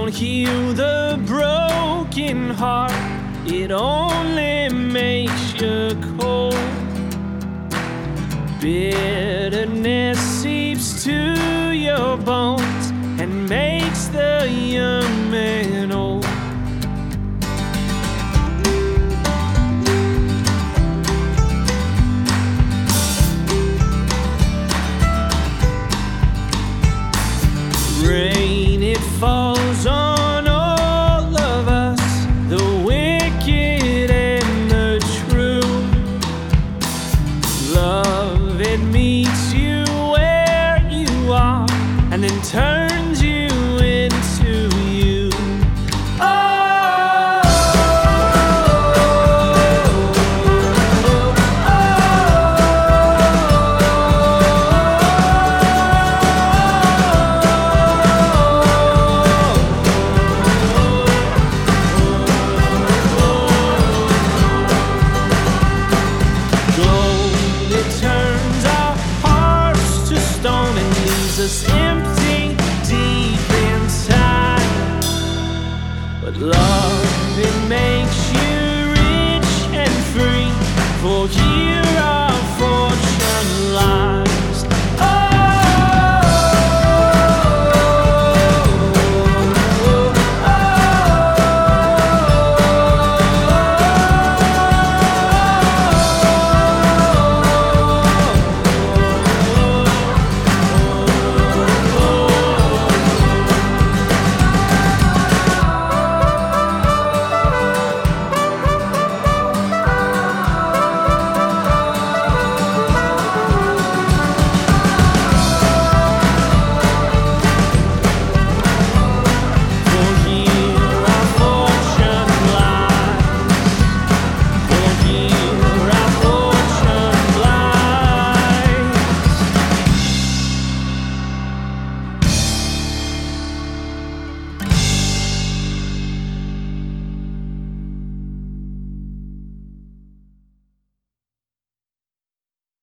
won't heal the broken heart, it only makes you cold. Bitterness seeps to your bones and makes the young man old. Rain, it falls on all of us, the wicked and the true. Love, it meets you where you are and then turns you into you. Us empty deep inside, but love, it makes